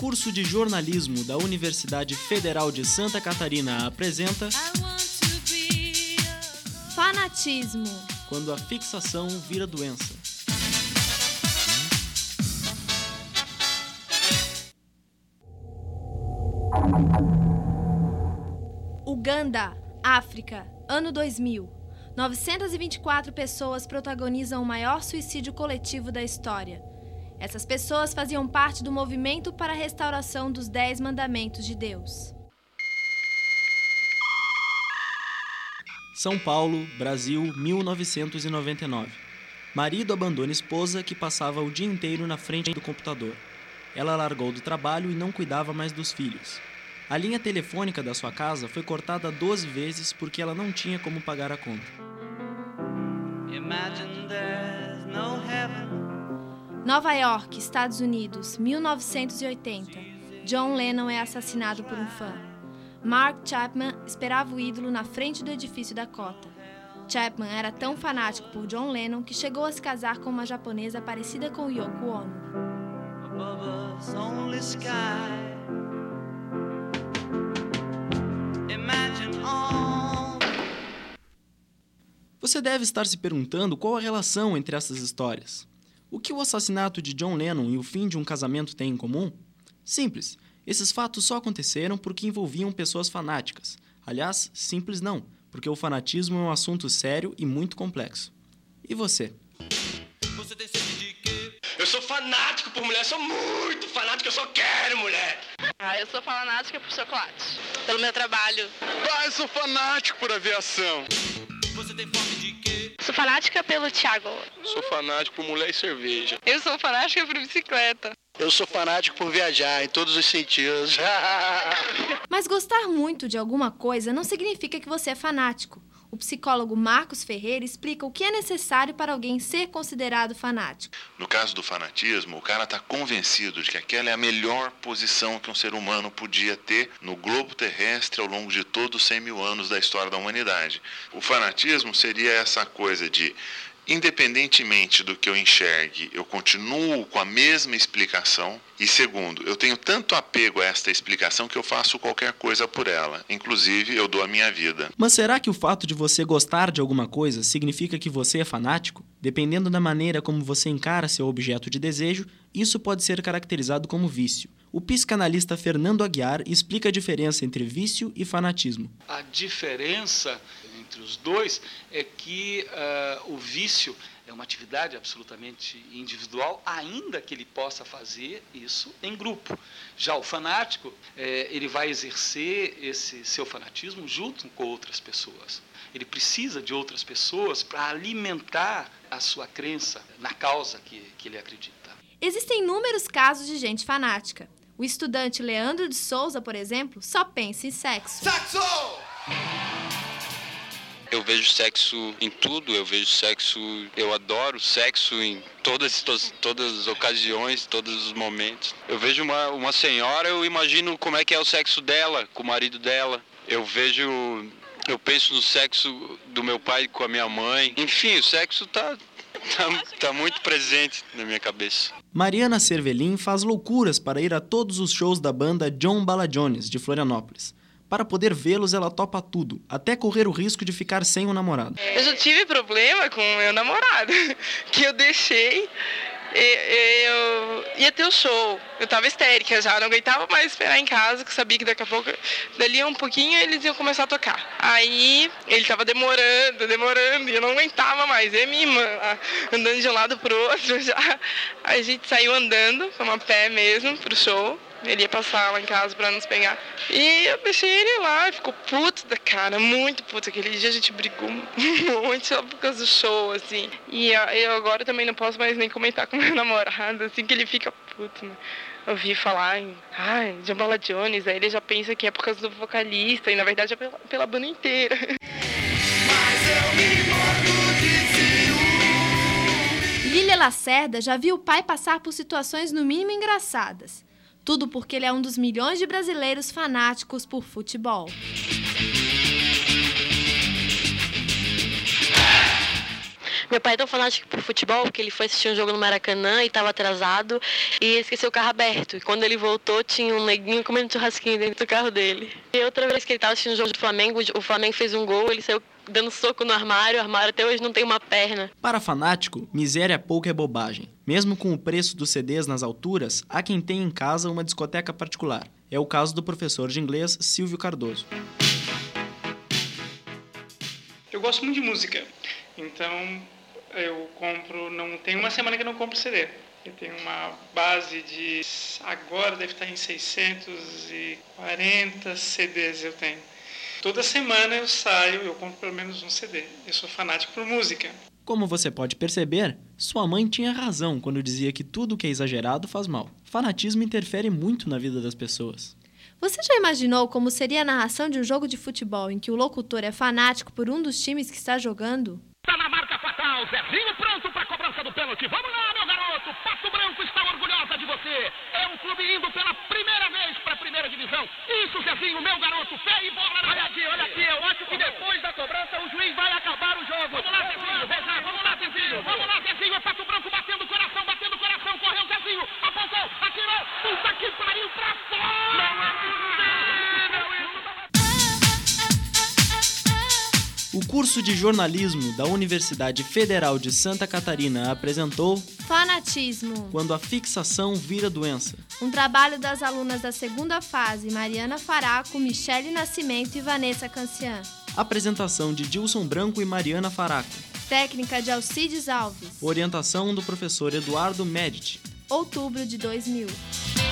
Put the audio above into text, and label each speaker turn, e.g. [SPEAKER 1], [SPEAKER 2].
[SPEAKER 1] curso de jornalismo da Universidade Federal de Santa Catarina apresenta
[SPEAKER 2] Fanatismo.
[SPEAKER 1] Quando a fixação vira doença.
[SPEAKER 2] Uganda, África, ano 2000. 924 pessoas protagonizam o maior suicídio coletivo da história. Essas pessoas faziam parte do movimento para a restauração dos 10 mandamentos de Deus.
[SPEAKER 1] São Paulo, Brasil, 1999. Marido abandona esposa que passava o dia inteiro na frente do computador. Ela largou do trabalho e não cuidava mais dos filhos. A linha telefônica da sua casa foi cortada 12 vezes porque ela não tinha como pagar a conta.
[SPEAKER 2] Nova York, Estados Unidos, 1980. John Lennon é assassinado por um fã. Mark Chapman esperava o ídolo na frente do edifício da Cota. Chapman era tão fanático por John Lennon que chegou a se casar com uma japonesa parecida com Yoko Ono.
[SPEAKER 1] Você deve estar se perguntando qual a relação entre essas histórias. O que o assassinato de John Lennon e o fim de um casamento têm em comum? Simples. Esses fatos só aconteceram porque envolviam pessoas fanáticas. Aliás, simples não, porque o fanatismo é um assunto sério e muito complexo. E você?
[SPEAKER 3] Você tem sede de quê? Eu sou fanático por mulher, sou muito fanático, eu só quero mulher.
[SPEAKER 4] Eu sou fanática por chocolate, pelo meu trabalho.
[SPEAKER 5] Eu sou fanático por aviação.
[SPEAKER 3] Você tem fome de quê?
[SPEAKER 4] Sou fanática pelo Thiago.
[SPEAKER 5] Sou fanático por mulher e cerveja.
[SPEAKER 4] Eu sou fanática por bicicleta.
[SPEAKER 6] Eu sou fanático por viajar em todos os sentidos.
[SPEAKER 2] Mas gostar muito de alguma coisa não significa que você é fanático. O psicólogo Marcos Ferreira explica o que é necessário para alguém ser considerado fanático.
[SPEAKER 7] No caso do fanatismo, o cara está convencido de que aquela é a melhor posição que um ser humano podia ter no globo terrestre ao longo de todos os 100 mil anos da história da humanidade. O fanatismo seria essa coisa de, independentemente do que eu enxergue, eu continuo com a mesma explicação. E segundo, eu tenho tanto apego a esta explicação que eu faço qualquer coisa por ela. Inclusive, eu dou a minha vida.
[SPEAKER 1] Mas será que o fato de você gostar de alguma coisa significa que você é fanático? Dependendo da maneira como você encara seu objeto de desejo, isso pode ser caracterizado como vício. O psicanalista Fernando Aguiar explica a diferença entre vício e fanatismo.
[SPEAKER 8] A diferença entre os dois é que o vício é uma atividade absolutamente individual, ainda que ele possa fazer isso em grupo. Já o fanático, ele vai exercer esse seu fanatismo junto com outras pessoas. Ele precisa de outras pessoas para alimentar a sua crença na causa que ele acredita.
[SPEAKER 2] Existem inúmeros casos de gente fanática. O estudante Leandro de Souza, por exemplo, só pensa em sexo.
[SPEAKER 3] Sexo!
[SPEAKER 5] Eu vejo sexo em tudo, eu adoro sexo em todas as ocasiões, todos os momentos. Eu vejo uma senhora, eu imagino como é que é o sexo dela, com o marido dela. Eu penso no sexo do meu pai com a minha mãe. Enfim, o sexo tá muito presente na minha cabeça.
[SPEAKER 1] Mariana Cervelin faz loucuras para ir a todos os shows da banda John Bala Jones, de Florianópolis. Para poder vê-los, ela topa tudo, até correr o risco de ficar sem o namorado.
[SPEAKER 4] Eu já tive problema com o meu namorado, que eu deixei, eu ia ter o show. Eu tava histérica já, não aguentava mais esperar em casa, que eu sabia que daqui a pouco, dali a um pouquinho, eles iam começar a tocar. Aí, ele tava demorando, e eu não aguentava mais. Eu e minha irmã, andando de um lado pro outro já. A gente saiu andando, com uma pé mesmo, pro show. Ele ia passar lá em casa pra nos pegar. E eu deixei ele lá, e ficou puto da cara, muito puto. Aquele dia a gente brigou muito só por causa do show, assim. E eu agora também não posso mais nem comentar com meu namorado, assim, que ele fica puto, né? Eu ouvi falar em John Bala Jones, aí ele já pensa que é por causa do vocalista, e na verdade é pela banda inteira.
[SPEAKER 3] Mas eu me mordo de ciúme.
[SPEAKER 2] Lília Lacerda já viu o pai passar por situações no mínimo engraçadas. Tudo porque ele é um dos milhões de brasileiros fanáticos por futebol.
[SPEAKER 9] Meu pai é tão fanático por futebol que ele foi assistir um jogo no Maracanã e estava atrasado e esqueceu o carro aberto. E quando ele voltou, tinha um neguinho comendo churrasquinho dentro do carro dele. E outra vez que ele estava assistindo um jogo do Flamengo, o Flamengo fez um gol, ele saiu dando soco no armário, o armário até hoje não tem uma perna.
[SPEAKER 1] Para fanático, miséria pouca é bobagem. Mesmo com o preço dos CDs nas alturas, há quem tenha em casa uma discoteca particular. É o caso do professor de inglês Silvio Cardoso.
[SPEAKER 10] Eu gosto muito de música, então eu compro, não tem uma semana que eu não compro CD. Eu tenho uma base de, agora deve estar em 640 CDs eu tenho. Toda semana eu saio, eu compro pelo menos um CD. Eu sou fanático por música.
[SPEAKER 1] Como você pode perceber, sua mãe tinha razão quando dizia que tudo que é exagerado faz mal. Fanatismo interfere muito na vida das pessoas.
[SPEAKER 2] Você já imaginou como seria a narração de um jogo de futebol em que o locutor é fanático por um dos times que está jogando?
[SPEAKER 11] Está na marca fatal, Zezinho pronto para a cobrança do pênalti. Vamos lá, meu garoto. Pato Branco está orgulhosa de você. É um clube indo pela primeira vez para a primeira divisão. Isso, Zezinho, meu garoto. Fé e bola na... Olha aqui. Eu acho que depois da cobrança o juiz vai acabar o jogo. Vamos lá, Zezinho. Vamos lá, Zezinho. Vamos lá, Zezinho. É Pato Branco batendo o coração. Correu, Zezinho. Apontou, atirou. Puta que pariu pra fora. Não é possível.
[SPEAKER 1] O curso de jornalismo da Universidade Federal de Santa Catarina apresentou
[SPEAKER 2] Fanatismo,
[SPEAKER 1] quando a fixação vira doença.
[SPEAKER 2] Um trabalho das alunas da segunda fase, Mariana Faraco, Michele Nascimento e Vanessa Cancian.
[SPEAKER 1] Apresentação de Dilson Branco e Mariana Faraco.
[SPEAKER 2] Técnica de Alcides Alves.
[SPEAKER 1] Orientação do professor Eduardo Medici.
[SPEAKER 2] Outubro de 2000.